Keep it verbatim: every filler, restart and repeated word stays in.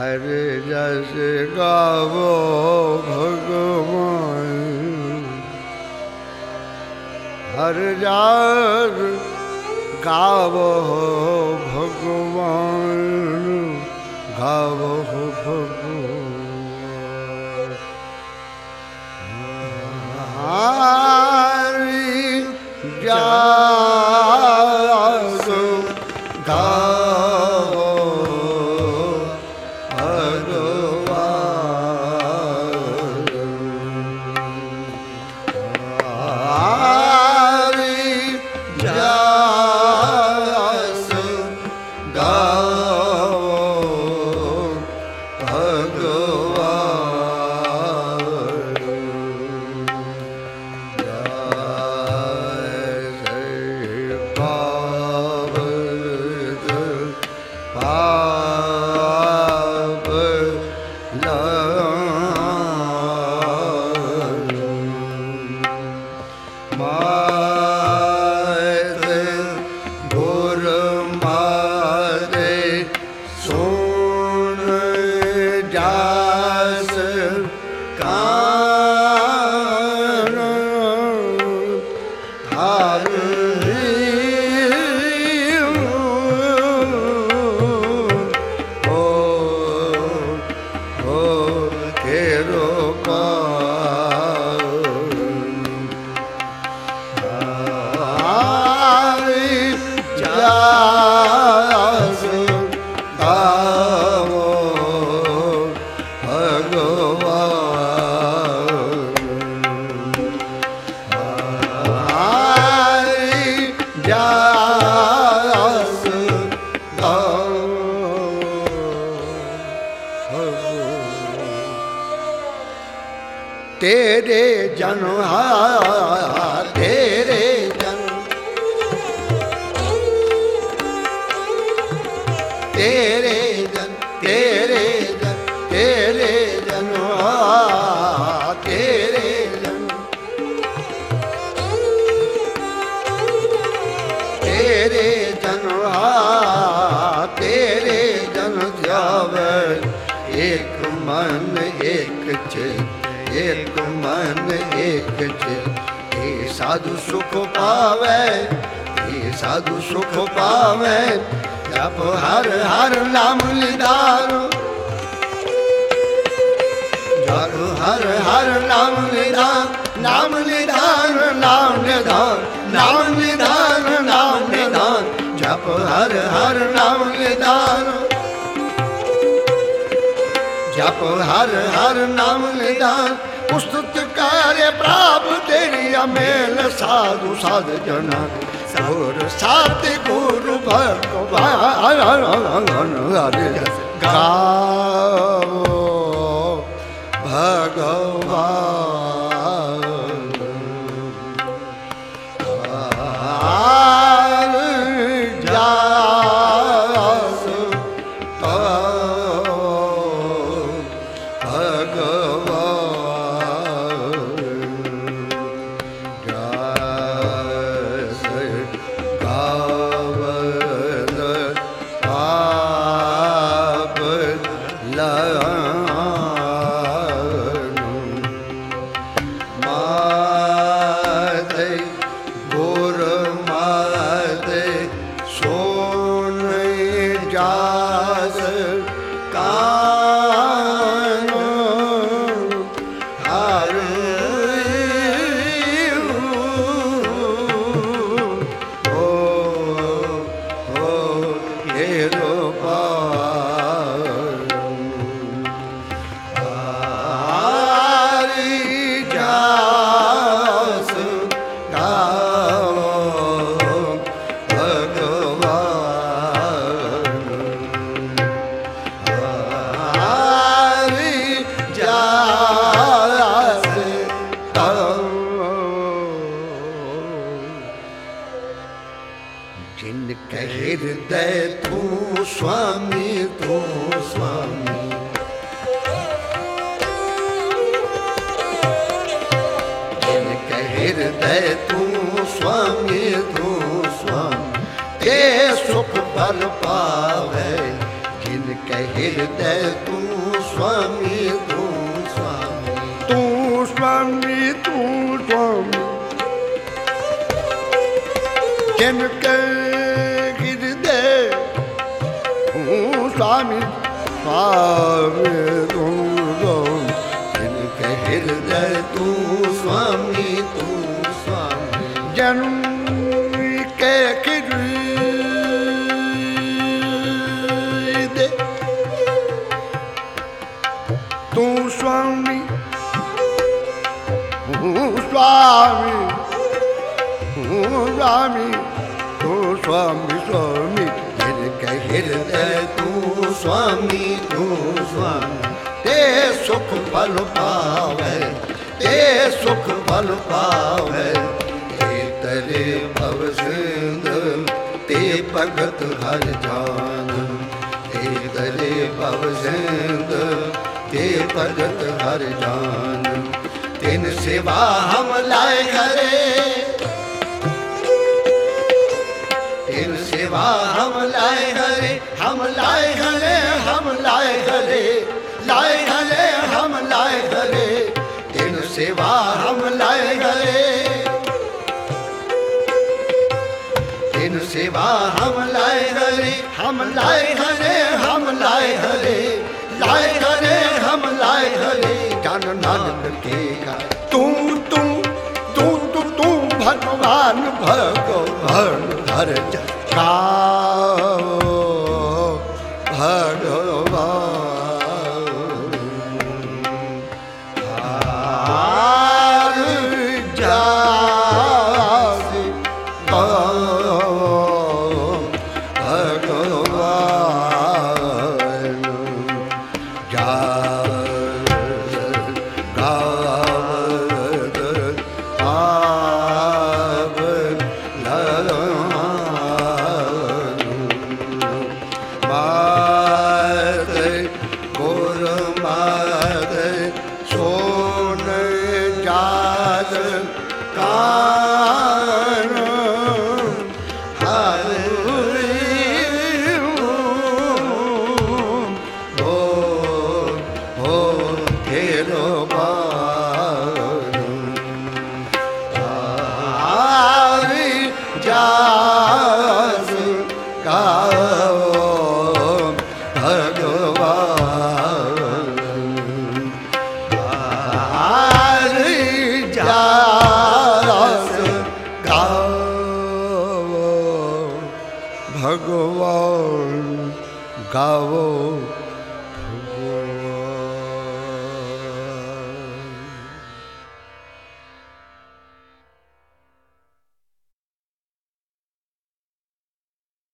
हर जस गावो भगवान, हर जस गावो भगवान, गावो भगवान। हरि जस गावो तेरे जन हा तेरे जन, तेरे जन तेरे जन तेरे जन हा तेरे जन, तेरे जन हा तेरे जन ध्यावे एक मन एक चित, एक मन एक चित। हे साधु सुख पावे, हे साधु सुख पावे, जप हर हर नाम निधारो, जप हर हर नाम निधान, नाम निधान नाम निधान, नाम निधान नाम निधान, जप हर हर नाम निधान, जप हर हर नाम निधान। पुस्तक कार्य प्राप्त तेरी अमेल साधु साध जना, और सात गुरु भगवान गाओ भगवान। जिनके हृदय तू स्वामी तू स्वामी, जिनके हृदय तू स्वामी तू स्वामी, ते सुख बल पावे, जिनके जिनके हृदय तू स्वामी तू स्वामी तू स्वामी तू स्वामी जिनके हृदय तू स्वामी स्वामी तू जिनके हृदय तू स्वामी तू स्वामी जन्म के हृदय तू स्वामी तू स्वामी तू स्वामी तू स्वामी स्वामी जिनके हृदय तू स्वामी तू स्वामी ते सुख फल पावे ते सुख फल पावे ते तरे भव सिंध ते भगत हर जान ते तरे भव सिंध ते भगत हर जान तिन सेवा हम लाए करे तिन सेवा हम लाए हरे हम लाए हरे हम लाए हरे लाए हरे हम लाए हरे तिन सेवा हम लाए हरे तिन सेवा हम लाए हरे हम लाए हरे हम लाए हरे लाए हरे हम लाए हरे जन नानक के का तू तू तू तू तू भगवान भगवान हर गाओ भगवान हर जास भगवान जा भगवान गावो